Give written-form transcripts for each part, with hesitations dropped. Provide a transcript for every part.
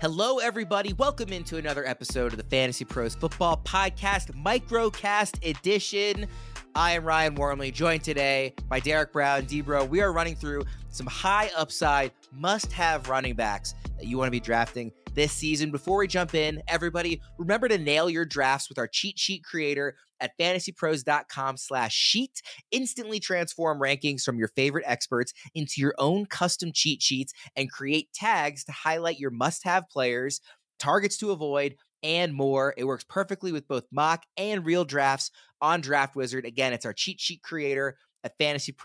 Hello, everybody. Welcome into another episode of the Fantasy Pros Football Podcast, Microcast Edition. I am Ryan Wormley, joined today by Derek Brown, D-Bro. We are running through some high upside, must-have running backs that you want to be drafting this season. Before we jump in, everybody, remember to nail your drafts with our cheat sheet creator at fantasypros.com/sheet. Instantly transform rankings from your favorite experts into your own custom cheat sheets and create tags to highlight your must-have players, targets to avoid, and more. It works perfectly with both mock and real drafts on Draft Wizard. Again, it's our cheat sheet creator at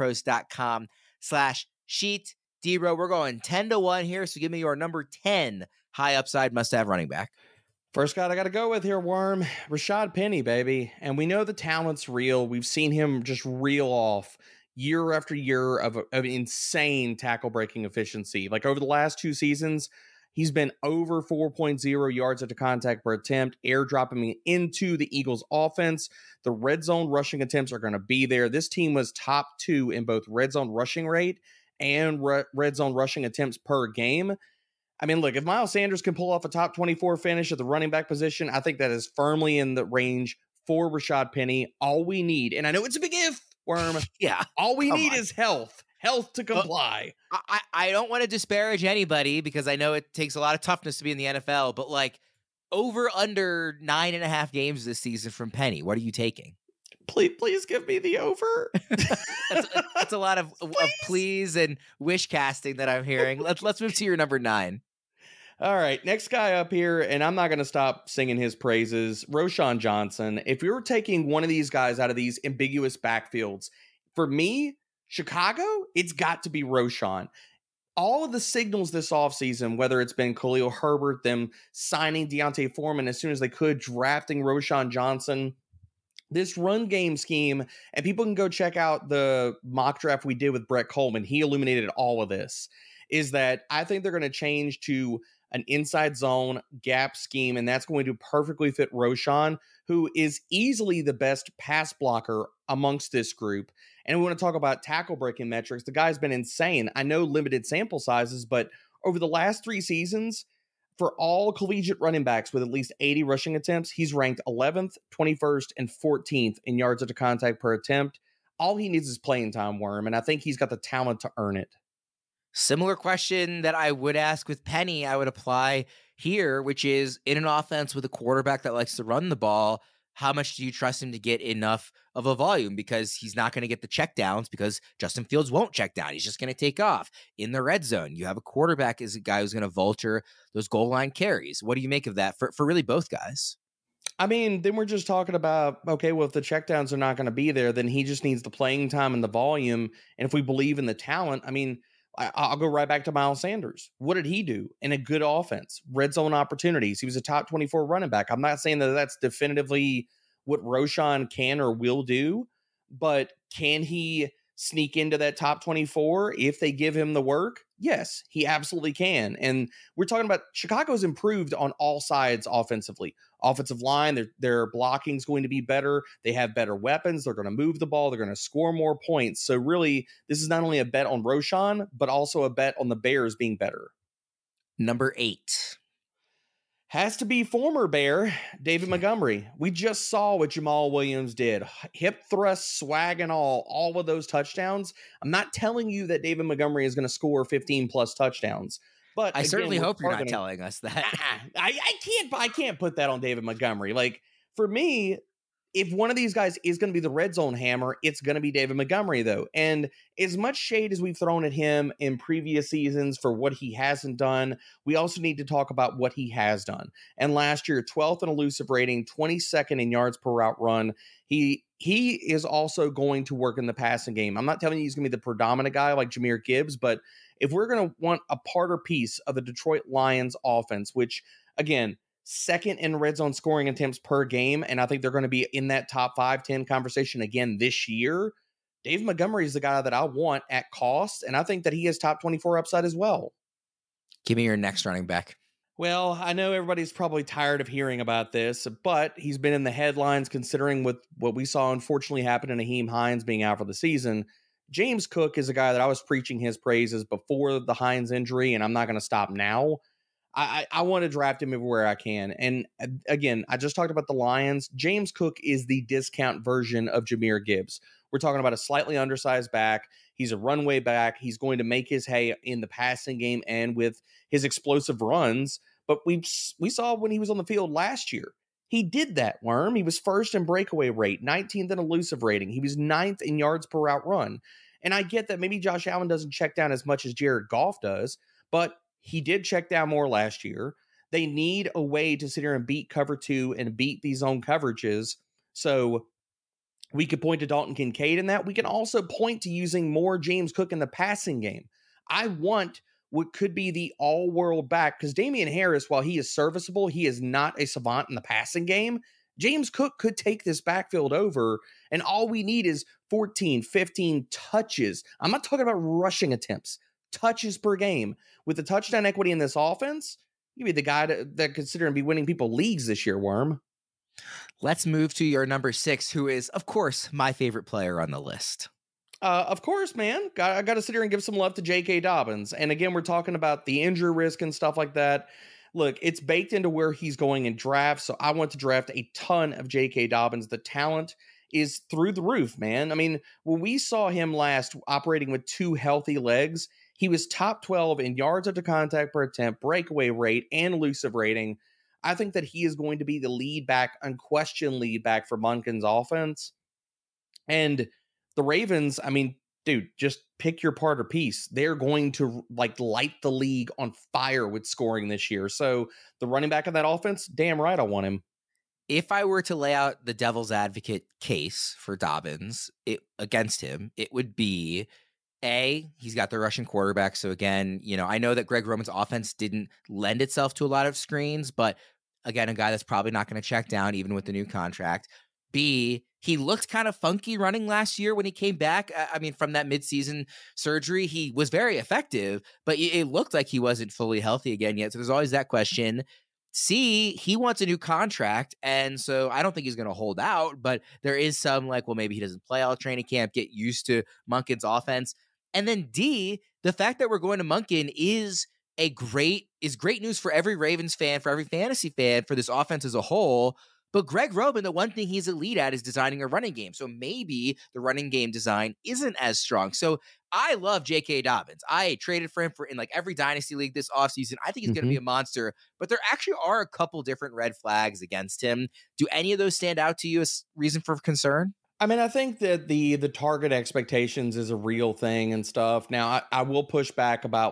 fantasypros.com/sheet. D-Bro, we're going 10-1 here, so give me your number 10 high upside must-have running back. First guy I got to go with here, Worm, Rashad Penny, baby. And we know the talent's real. We've seen him just reel off year after year of insane tackle-breaking efficiency. Like over the last two seasons, he's been over 4.0 yards after contact per attempt, airdropping into the Eagles' offense. The red zone rushing attempts are going to be there. This team was top 2 in both red zone rushing rate and red zone rushing attempts per game. I mean, look, if Miles Sanders can pull off a top 24 finish at the running back position, I think that is firmly in the range for Rashad Penny. All we need, and I know it's a big if, Worm. Yeah. All we need is health to comply. I don't want to disparage anybody because I know it takes a lot of toughness to be in the NFL, but like over under 9.5 games this season from Penny. What are you taking? Please give me the over. that's a lot of please and wish casting that I'm hearing. Let's move to your number 9. All right, next guy up here, and I'm not going to stop singing his praises, Roschon Johnson. If you're taking one of these guys out of these ambiguous backfields, for me, Chicago, it's got to be Roschon. All of the signals this offseason, whether it's been Khalil Herbert, them signing Deontay Foreman as soon as they could, drafting Roschon Johnson, this run game scheme, and people can go check out the mock draft we did with Brett Coleman. He illuminated all of this, is that I think they're going to change to an inside zone gap scheme, and that's going to perfectly fit Roschon, who is easily the best pass blocker amongst this group. And we want to talk about tackle breaking metrics. The guy's been insane. I know limited sample sizes, but over the last 3 seasons, for all collegiate running backs with at least 80 rushing attempts, he's ranked 11th, 21st, and 14th in yards after contact per attempt. All he needs is playing time, Worm, and I think he's got the talent to earn it. Similar question that I would ask with Penny, I would apply here, which is in an offense with a quarterback that likes to run the ball, how much do you trust him to get enough of a volume? Because he's not going to get the checkdowns because Justin Fields won't check down. He's just going to take off in the red zone. You have a quarterback as a guy who's going to vulture those goal line carries. What do you make of that for really both guys? I mean, then we're just talking about, okay, well, if the checkdowns are not going to be there, then he just needs the playing time and the volume. And if we believe in the talent, I mean, I'll go right back to Miles Sanders. What did he do in a good offense? Red zone opportunities. He was a top 24 running back. I'm not saying that that's definitively what Roschon can or will do, but can he sneak into that top 24 if they give him the work? Yes, he absolutely can. And we're talking about Chicago's improved on all sides offensively. Offensive line, their blocking is going to be better. They have better weapons. They're going to move the ball. They're going to score more points. So really, this is not only a bet on Roschon, but also a bet on the Bears being better. Number 8. Has to be former Bear, David Montgomery. We just saw what Jamal Williams did. Hip thrust, swag, and all of those touchdowns. I'm not telling you that David Montgomery is going to score 15-plus touchdowns. But I certainly hope you're not telling us that. I can't put that on David Montgomery. Like, for me, if one of these guys is going to be the red zone hammer, it's going to be David Montgomery, though. And as much shade as we've thrown at him in previous seasons for what he hasn't done, we also need to talk about what he has done. And last year, 12th in elusive rating, 22nd in yards per route run. He is also going to work in the passing game. I'm not telling you he's going to be the predominant guy like Jahmyr Gibbs, but if we're going to want a part or piece of the Detroit Lions offense, which, again, second in red zone scoring attempts per game, and I think they're going to be in that top 5-10 conversation again this year, Dave Montgomery is the guy that I want at cost, and I think that he has top 24 upside as well. Give me your next running back. Well, I know everybody's probably tired of hearing about this, but he's been in the headlines considering what we saw unfortunately happen to Nyheim Hines being out for the season. James Cook is a guy that I was preaching his praises before the Hines injury, and I'm not going to stop now. I want to draft him everywhere I can. And again, I just talked about the Lions. James Cook is the discount version of Jahmyr Gibbs. We're talking about a slightly undersized back. He's a runway back. He's going to make his hay in the passing game and with his explosive runs. But we saw when he was on the field last year, he did that, Worm. He was first in breakaway rate, 19th in elusive rating. He was 9th in yards per route run. And I get that maybe Josh Allen doesn't check down as much as Jared Goff does, but he did check down more last year. They need a way to sit here and beat cover 2 and beat these zone coverages. So we could point to Dalton Kincaid in that. We can also point to using more James Cook in the passing game. I want what could be the all-world back, because Damian Harris, while he is serviceable, he is not a savant in the passing game. James Cook could take this backfield over, and all we need is 14, 15 touches. I'm not talking about rushing attempts. Touches per game. With the touchdown equity in this offense, you'd be the guy that consider and be winning people leagues this year, Worm. Let's move to your number 6, who is, of course, my favorite player on the list. Of course, man. I got to sit here and give some love to J.K. Dobbins. And again, we're talking about the injury risk and stuff like that. Look, it's baked into where he's going in drafts, so I want to draft a ton of J.K. Dobbins. The talent is through the roof, man. I mean, when we saw him last operating with 2 healthy legs, he was top 12 in yards after contact per attempt, breakaway rate, and elusive rating. I think that he is going to be the lead back, unquestioned lead back for Monken's offense. And the Ravens, I mean, dude, just pick your part or piece. They're going to light the league on fire with scoring this year. So the running back of that offense, damn right I want him. If I were to lay out the devil's advocate case for Dobbins against him, it would be he's got the Russian quarterback. So again, I know that Greg Roman's offense didn't lend itself to a lot of screens, but again, a guy that's probably not going to check down even with the new contract. B, he looked kind of funky running last year when he came back. I mean, from that midseason surgery, he was very effective, but it looked like he wasn't fully healthy again yet. So there's always that question. C, he wants a new contract, and so I don't think he's going to hold out, but there is some well, maybe he doesn't play all training camp, get used to Monken's offense. And then D, the fact that we're going to Monken is great news for every Ravens fan, for every fantasy fan, for this offense as a whole. But Greg Roman, the one thing he's elite at is designing a running game. So maybe the running game design isn't as strong. So I love J.K. Dobbins. I traded for him in every dynasty league this offseason. I think he's going to be a monster. But there actually are a couple different red flags against him. Do any of those stand out to you as reason for concern? I mean, I think that the target expectations is a real thing and stuff. Now, I will push back about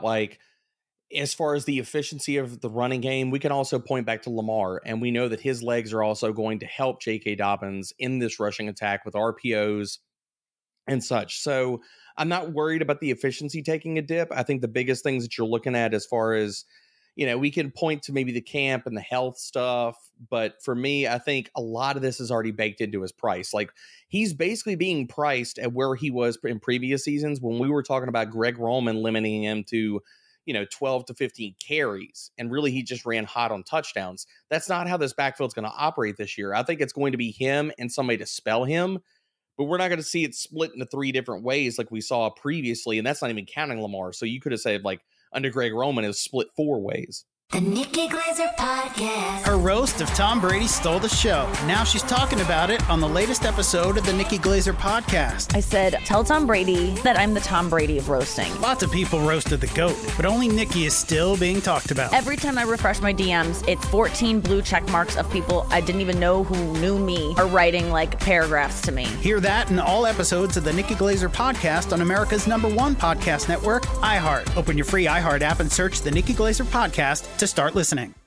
as far as the efficiency of the running game, we can also point back to Lamar, and we know that his legs are also going to help J.K. Dobbins in this rushing attack with RPOs and such. So I'm not worried about the efficiency taking a dip. I think the biggest things that you're looking at as far as, we can point to maybe the camp and the health stuff. But for me, I think a lot of this is already baked into his price. He's basically being priced at where he was in previous seasons when we were talking about Greg Roman limiting him to 12 to 15 carries, and really he just ran hot on touchdowns. That's not how this backfield's going to operate this year. I think it's going to be him and somebody to spell him, but we're not going to see it split into 3 different ways like we saw previously, and that's not even counting Lamar. So you could have said under Greg Roman is split 4 ways. The Nikki Glaser Podcast. Her roast of Tom Brady stole the show. Now she's talking about it on the latest episode of the Nikki Glaser Podcast. I said, tell Tom Brady that I'm the Tom Brady of roasting. Lots of people roasted the GOAT, but only Nikki is still being talked about. Every time I refresh my DMs, it's 14 blue check marks of people I didn't even know who knew me are writing paragraphs to me. Hear that in all episodes of the Nikki Glaser Podcast on America's #1 podcast network, iHeart. Open your free iHeart app and search the Nikki Glaser Podcast to start listening.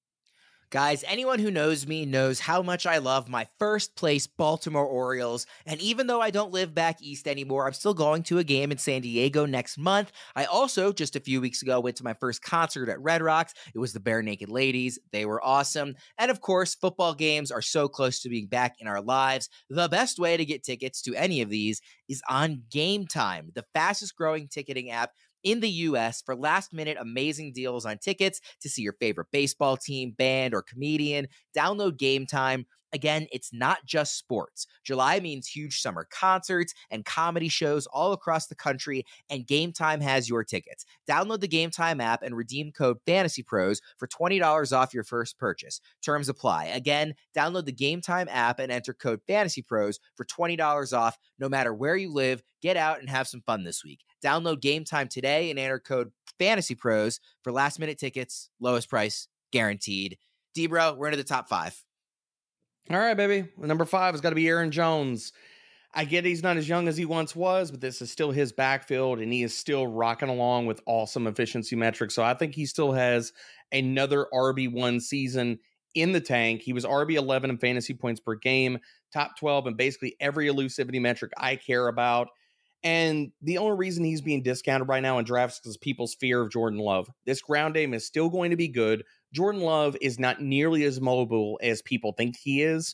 Guys, anyone who knows me knows how much I love my first place Baltimore Orioles, and even though I don't live back east anymore, I'm still going to a game in San Diego next month. I also, just a few weeks ago, went to my first concert at Red Rocks. It was the Bare Naked Ladies. They were awesome. And of course, football games are so close to being back in our lives. The best way to get tickets to any of these is on Game Time, the fastest growing ticketing app in the U.S. for last-minute amazing deals on tickets to see your favorite baseball team, band, or comedian. Download Game Time. Again, it's not just sports. July means huge summer concerts and comedy shows all across the country, and Game Time has your tickets. Download the Game Time app and redeem code FANTASYPROS for $20 off your first purchase. Terms apply. Again, download the Game Time app and enter code FANTASYPROS for $20 off no matter where you live. Get out and have some fun this week. Download Game Time today and enter code FANTASYPROS for last-minute tickets, lowest price, guaranteed. D-Bro, we're into the top 5. All right, baby. Number 5 has got to be Aaron Jones. I get he's not as young as he once was, but this is still his backfield, and he is still rocking along with awesome efficiency metrics. So I think he still has another RB1 season in the tank. He was RB11 in fantasy points per game, top 12 in basically every elusivity metric I care about. And the only reason he's being discounted right now in drafts is people's fear of Jordan Love. This ground game is still going to be good. Jordan Love is not nearly as mobile as people think he is.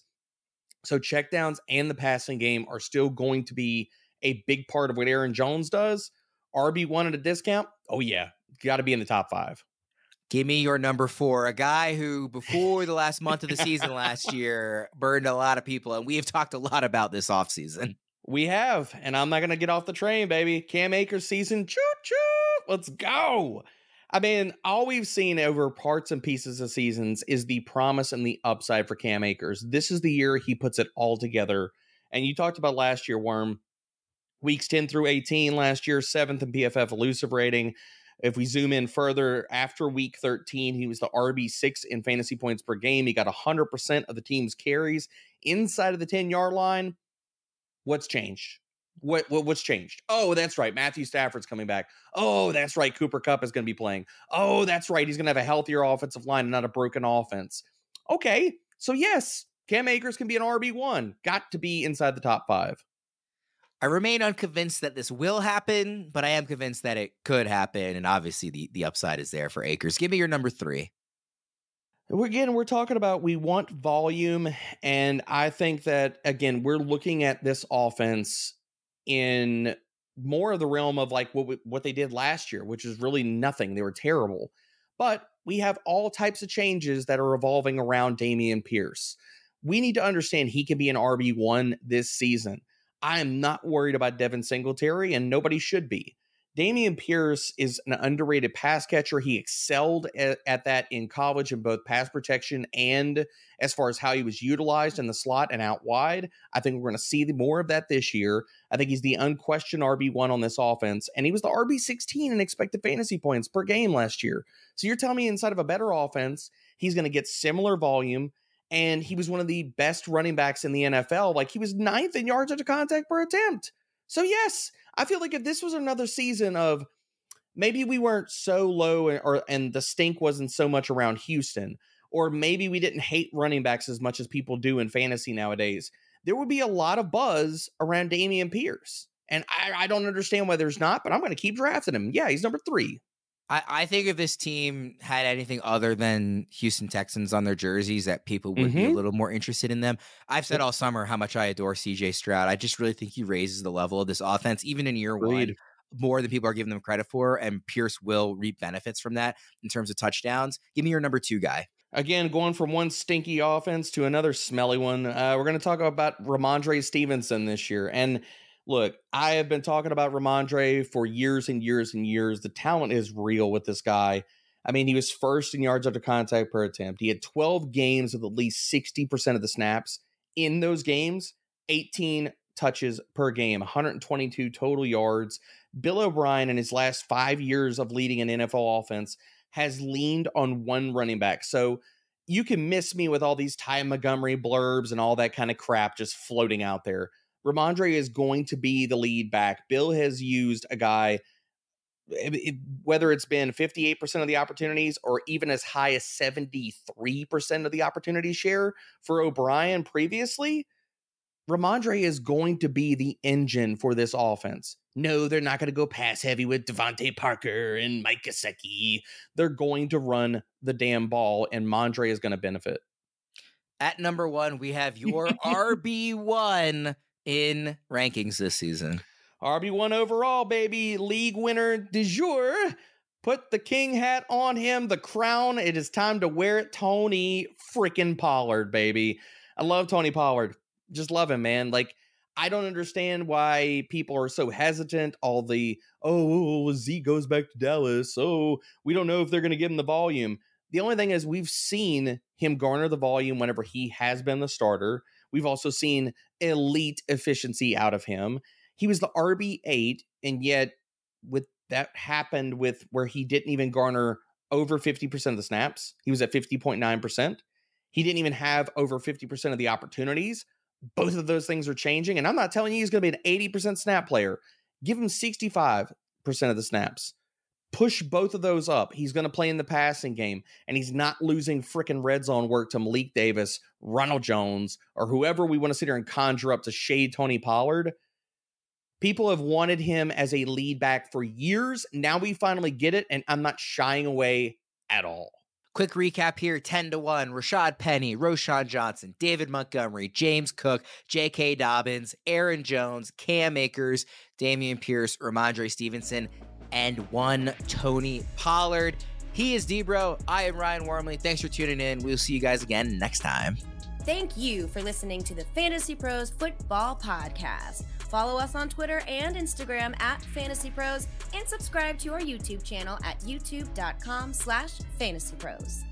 So checkdowns and the passing game are still going to be a big part of what Aaron Jones does. RB1 at a discount? Oh, yeah. Got to be in the top 5. Give me your number 4, a guy who before the last month of the season last year burned a lot of people. And we have talked a lot about this offseason. We have, and I'm not going to get off the train, baby. Cam Akers season, choo-choo, let's go. I mean, all we've seen over parts and pieces of seasons is the promise and the upside for Cam Akers. This is the year he puts it all together. And you talked about last year, Worm. Weeks 10 through 18 last year, 7th in PFF elusive rating. If we zoom in further, after week 13, he was the RB6 in fantasy points per game. He got 100% of the team's carries inside of the 10-yard line. What's changed? What's changed? Oh, that's right. Matthew Stafford's coming back. Oh, that's right. Cooper Kupp is going to be playing. Oh, that's right. He's going to have a healthier offensive line and not a broken offense. Okay. So yes, Cam Akers can be an RB1. Got to be inside the top 5. I remain unconvinced that this will happen, but I am convinced that it could happen. And obviously the upside is there for Akers. Give me your number 3. Again, we're talking about we want volume. And I think that, again, we're looking at this offense in more of the realm of like what they did last year, which is really nothing. They were terrible. But we have all types of changes that are evolving around Dameon Pierce. We need to understand he can be an RB1 this season. I am not worried about Devin Singletary, and nobody should be. Dameon Pierce is an underrated pass catcher. He excelled at that in college in both pass protection and as far as how he was utilized in the slot and out wide. I think we're going to see more of that this year. I think he's the unquestioned RB1 on this offense, and he was the RB16 in expected fantasy points per game last year. So you're telling me inside of a better offense, he's going to get similar volume, and he was one of the best running backs in the NFL. Like, he was 9th in yards after contact per attempt. So yes, I feel like if this was another season of maybe we weren't so low and the stink wasn't so much around Houston, or maybe we didn't hate running backs as much as people do in fantasy nowadays, there would be a lot of buzz around Dameon Pierce. And I don't understand why there's not, but I'm going to keep drafting him. Yeah, he's number 3. I think if this team had anything other than Houston Texans on their jerseys, that people would be a little more interested in them. I've said all summer how much I adore CJ Stroud. I just really think he raises the level of this offense, even in year one, more than people are giving them credit for. And Pierce will reap benefits from that in terms of touchdowns. Give me your number 2 guy. Again, going from one stinky offense to another smelly one. We're going to talk about Ramondre Stevenson this year. And look, I have been talking about Ramondre for years and years and years. The talent is real with this guy. I mean, he was first in yards after contact per attempt. He had 12 games with at least 60% of the snaps. In those games, 18 touches per game, 122 total yards. Bill O'Brien, in his last 5 years of leading an NFL offense, has leaned on one running back. So you can miss me with all these Ty Montgomery blurbs and all that kind of crap just floating out there. Ramondre is going to be the lead back. Bill has used a guy, whether it's been 58% of the opportunities or even as high as 73% of the opportunity share for O'Brien previously. Ramondre is going to be the engine for this offense. No, they're not going to go pass heavy with Devontae Parker and Mike Gesicki. They're going to run the damn ball, and Mondre is going to benefit. At number 1, we have your RB1 in rankings this season. RB1 overall, baby. League winner du jour. Put the king hat on him, the crown. It is time to wear it. Tony freaking Pollard, baby. I love Tony Pollard. Just love him, man. Like, I don't understand why people are so hesitant. All the, Zeke goes back to Dallas. Oh, we don't know if they're going to give him the volume. The only thing is we've seen him garner the volume whenever he has been the starter. We've also seen elite efficiency out of him. He was the RB8, and yet with that happened with where he didn't even garner over 50% of the snaps. He was at 50.9%. He didn't even have over 50% of the opportunities. Both of those things are changing, and I'm not telling you he's going to be an 80% snap player. Give him 65% of the snaps. Push both of those up. He's going to play in the passing game, and he's not losing freaking red zone work to Malik Davis, Ronald Jones, or whoever we want to sit here and conjure up to shade Tony Pollard. People have wanted him as a lead back for years. Now we finally get it, and I'm not shying away at all. Quick recap here, 10-1, Rashad Penny, Roschon Johnson, David Montgomery, James Cook, J.K. Dobbins, Aaron Jones, Cam Akers, Dameon Pierce, Ramondre Stevenson, and one Tony Pollard. He is Debro. I am Ryan Wormley. Thanks for tuning in. We'll see you guys again next time. Thank you for listening to the Fantasy Pros Football Podcast. Follow us on Twitter and Instagram at Fantasy Pros, and subscribe to our YouTube channel at youtube.com/fantasypros.